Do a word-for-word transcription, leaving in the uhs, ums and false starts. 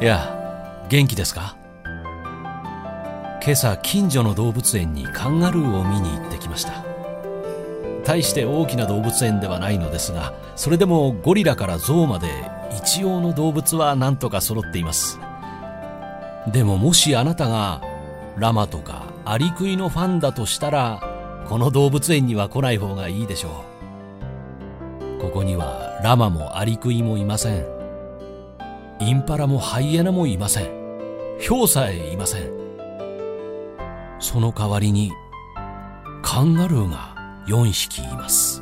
や、元気ですか？今朝近所の動物園にカンガルーを見に行ってきました。大して大きな動物園ではないのですが、それでもゴリラからゾウまで一応の動物は何とか揃っています。でももしあなたがラマとかアリクイのファンだとしたら、この動物園には来ない方がいいでしょう。ここにはラマもアリクイもいません。インパラもハイエナもいません。ヒョウさえいません。その代わりにカンガルーがよんひきいます。